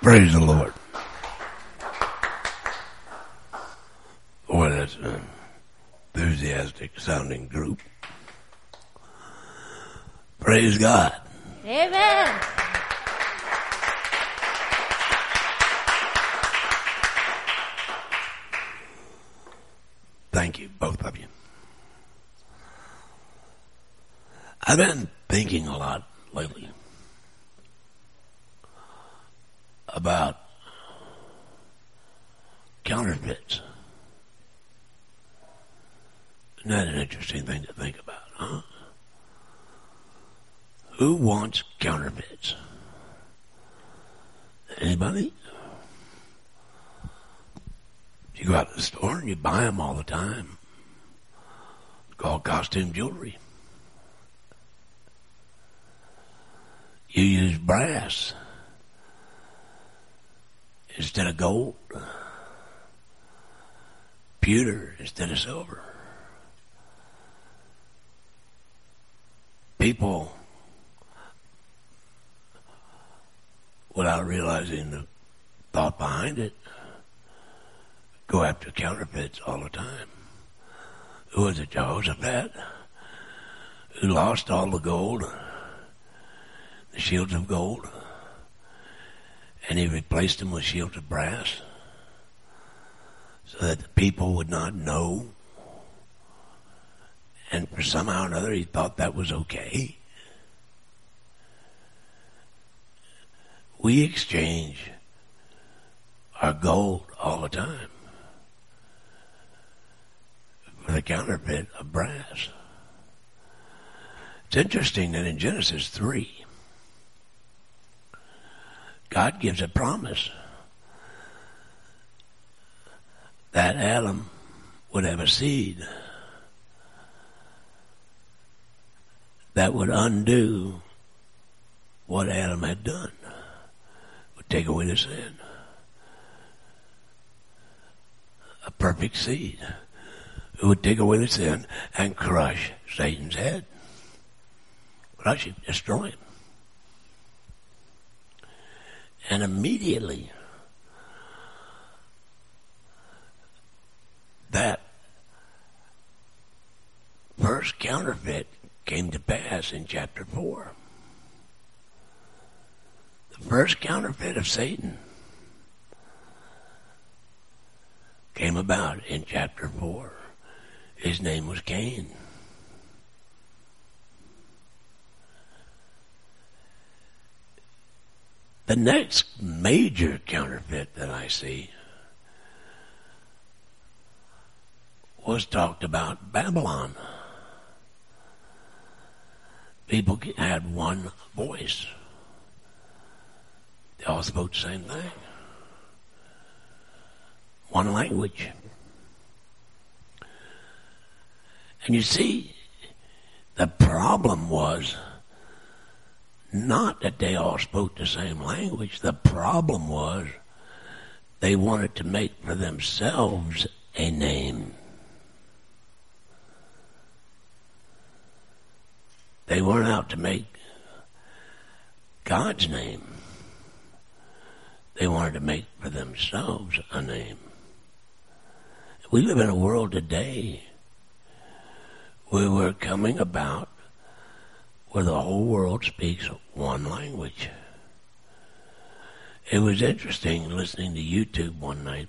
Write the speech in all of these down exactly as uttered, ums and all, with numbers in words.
Praise the Lord. Boy, that's an enthusiastic sounding group. Praise God. Amen. Thank you, both of you. I've been thinking a lot lately about counterfeits. Isn't that an interesting thing to think about, huh? Who wants counterfeits? Anybody? You go out to the store and you buy them all the time. It's called costume jewelry. You use brass instead of gold, pewter instead of silver. People, without realizing the thought behind it, go after counterfeits all the time. Who was it, Jehoshaphat, who lost all the gold, the shields of gold, and he replaced them with shields of brass so that the people would not know, and for somehow or another he thought that was okay. We exchange our gold all the time for the counterfeit of brass. It's interesting that in Genesis three, God gives a promise that Adam would have a seed that would undo what Adam had done, would take away the sin. A perfect seed who would take away the sin and crush Satan's head. Crush him, destroy him. And immediately that first counterfeit came to pass in chapter four. The first counterfeit of Satan came about in chapter four. His name was Cain. The next major counterfeit that I see was talked about Babylon. People had one voice. They all spoke the same thing. One language. And you see, the problem was not that they all spoke the same language. The problem was they wanted to make for themselves a name. They weren't out to make God's name. They wanted to make for themselves a name. We live in a world today where we're coming about where the whole world speaks one language. It was interesting listening to YouTube one night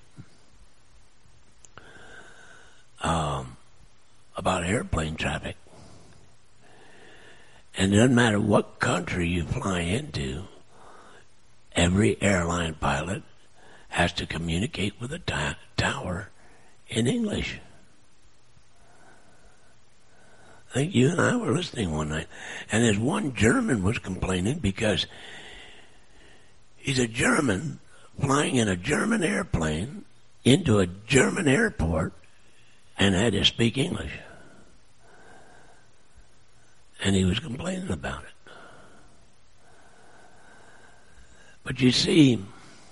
um, about airplane traffic. And it doesn't matter what country you fly into, every airline pilot has to communicate with a ta- tower in English. I think you and I were listening one night, and there's one German was complaining because he's a German flying in a German airplane into a German airport and had to speak English. And he was complaining about it. But you see,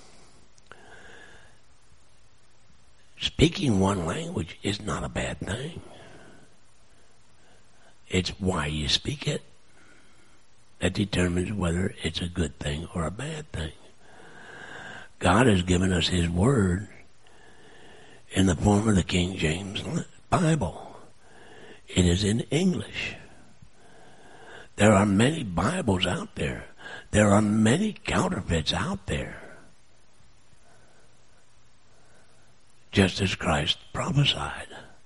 speaking one language is not a bad thing. It's why you speak it that determines whether it's a good thing or a bad thing. God has given us His Word in the form of the King James Bible. It is in English. There are many Bibles out there. There are many counterfeits out there. Just as Christ prophesied.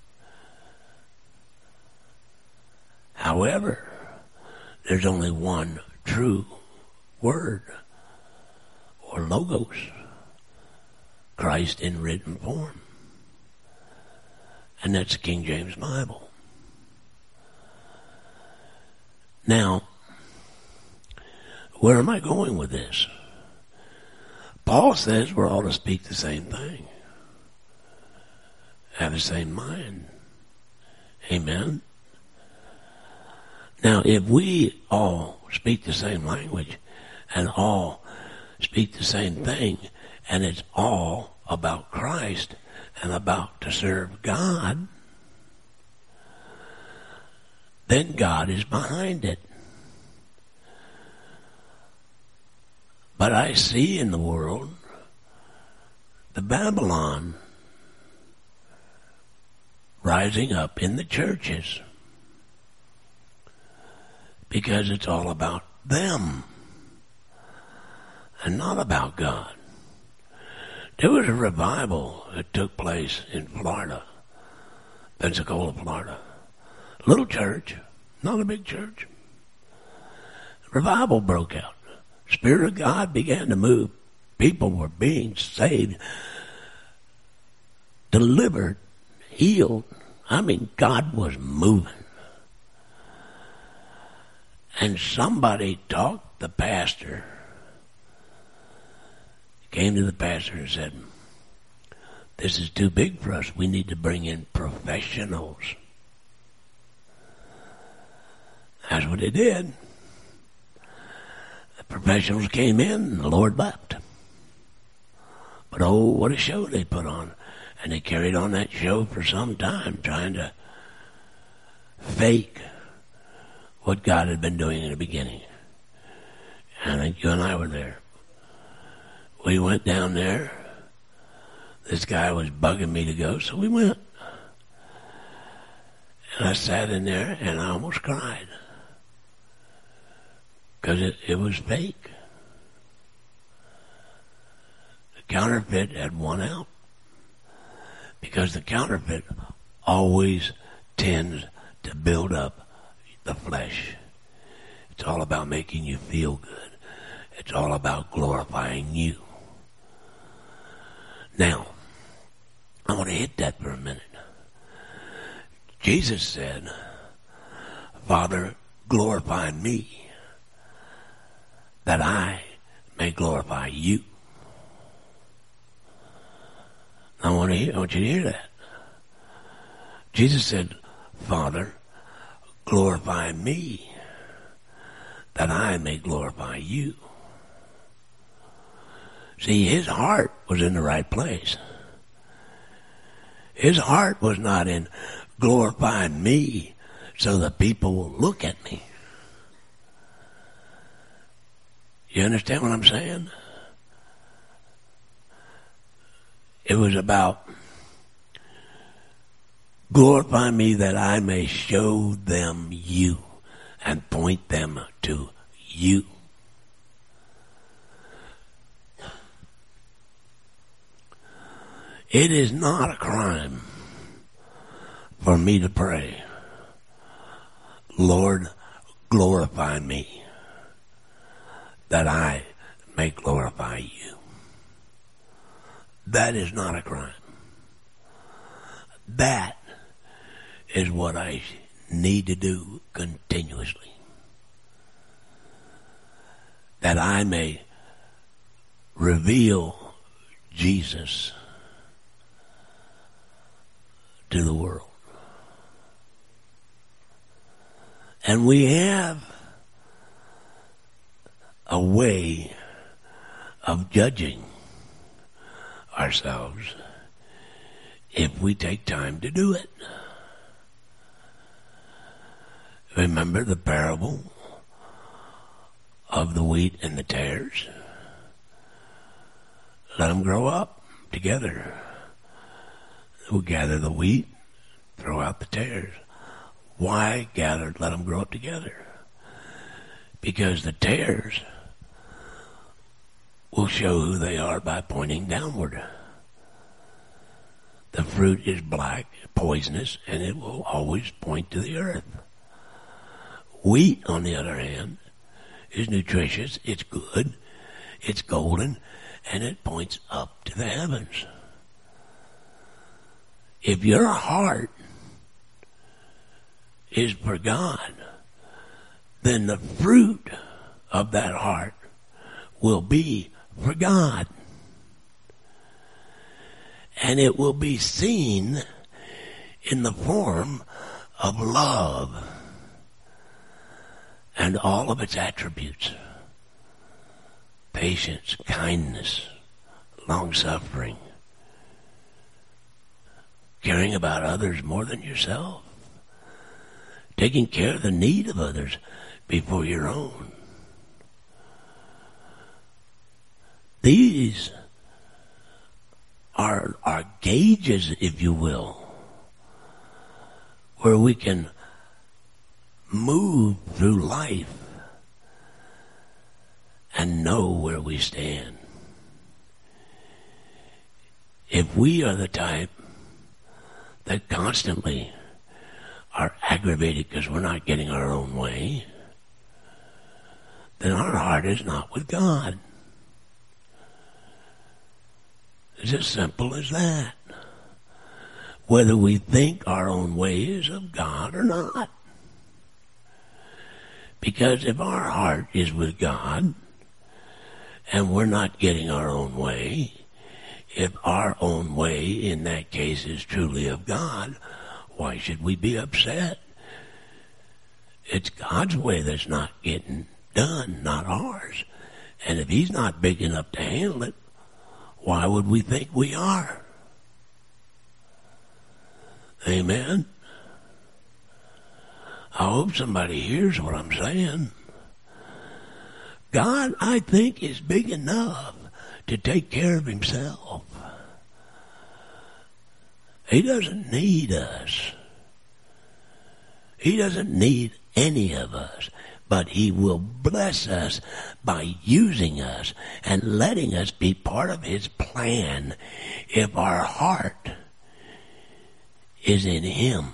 However, there's only one true word or logos, Christ in written form. And that's the King James Bible. Now, where am I going with this? Paul says we're all to speak the same thing. Have the same mind. Amen? Now, if we all speak the same language and all speak the same thing, and it's all about Christ and about to serve God, then God is behind it. But I see in the world the Babylon rising up in the churches because it's all about them and not about God. There was a revival that took place in Florida, Pensacola, Florida. Little church, not a big church. Revival broke out. Spirit of God began to move. People were being saved, delivered, healed. I mean, God was moving. And somebody talked the pastor, came to the pastor and said, this is too big for us. We need to bring in professionals. That's what they did. The professionals came in and the Lord left. But oh, what a show they put on. And they carried on that show for some time, trying to fake what God had been doing in the beginning. And I think you and I were there. We went down there. This guy was bugging me to go, so we went. And I sat in there and I almost cried. Because it, it was fake. The counterfeit had won out. Because the counterfeit always tends to build up the flesh. It's all about making you feel good. It's all about glorifying you. Now, I want to hit that for a minute. Jesus said, Father, glorify me, that I may glorify you. I want to hear, I want you to hear that. Jesus said, Father, glorify me, that I may glorify you. See, his heart was in the right place. His heart was not in glorifying me so that people will look at me. You understand what I'm saying? It was about glorify me that I may show them you and point them to you. It is not a crime for me to pray, Lord, glorify me, that I may glorify you. That is not a crime. That is what I need to do continuously. That I may reveal Jesus to the world. And we have a way of judging ourselves if we take time to do it. Remember the parable of the wheat and the tares? let them grow up together. We'll gather the wheat, throw out the tares. Why gather, let them grow up together? Because the tares will show who they are by pointing downward. The fruit is black, poisonous, and it will always point to the earth. Wheat, on the other hand, is nutritious, it's good, it's golden, and it points up to the heavens. If your heart is for God, then the fruit of that heart will be for God. And it will be seen in the form of love and all of its attributes. Patience, kindness, long-suffering, caring about others more than yourself, taking care of the need of others before your own. These are our gauges, if you will, where we can move through life and know where we stand. If we are the type that constantly are aggravated because we're not getting our own way, then our heart is not with God. It's as simple as that. Whether we think our own way is of God or not. Because if our heart is with God and we're not getting our own way, if our own way in that case is truly of God, why should we be upset? It's God's way that's not getting done, not ours. And if he's not big enough to handle it, why would we think we are? Amen? I hope somebody hears what I'm saying. God, I think, is big enough to take care of himself. He doesn't need us. He doesn't need any of us. But he will bless us by using us and letting us be part of his plan if our heart is in him.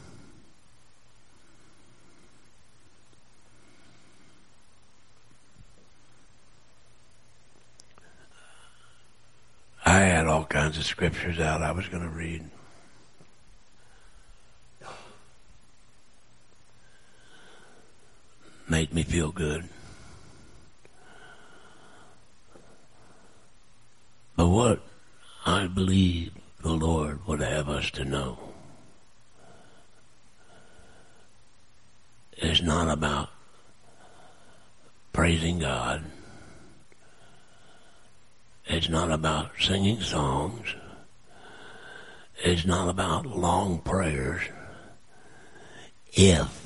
I had all kinds of scriptures out I was going to read. Made me feel good. But what I believe the Lord would have us to know is not about praising God. It's not about singing songs. It's not about long prayers. If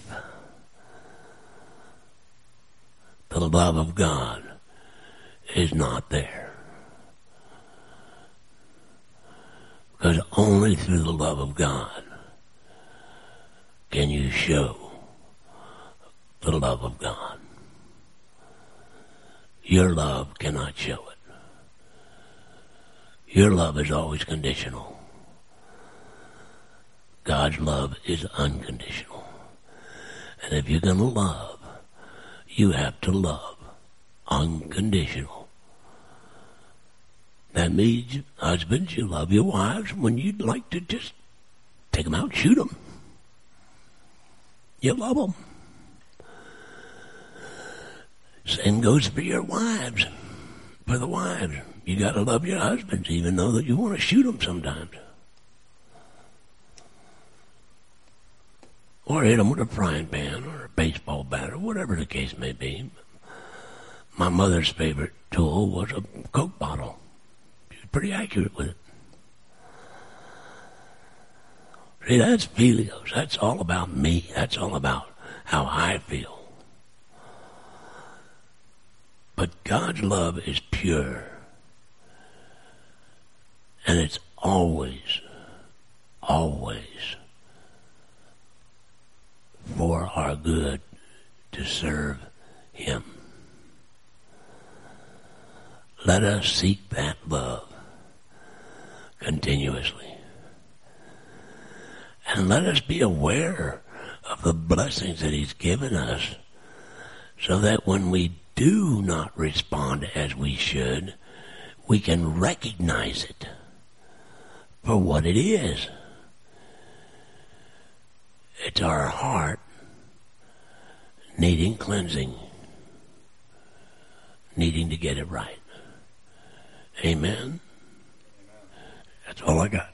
the love of God is not there. Because only through the love of God can you show the love of God. Your love cannot show it. Your love is always conditional. God's love is unconditional. And if you're going to love, you have to love unconditional. That means, husbands, you love your wives when you'd like to just take them out and shoot them. You love them. Same goes for your wives. For the wives, you got to love your husbands, even though that you want to shoot them sometimes. Or hit them with a frying pan or a baseball bat or whatever the case may be. My mother's favorite tool was a Coke bottle. She was pretty accurate with it. See, that's Philios. That's all about me. That's all about how I feel. But God's love is pure. And it's always, always for our good to serve Him. Let us seek that love continuously. And let us be aware of the blessings that He's given us, so that when we do not respond as we should, we can recognize it for what it is. It's our heart needing cleansing, needing to get it right. Amen. Amen. That's all I got.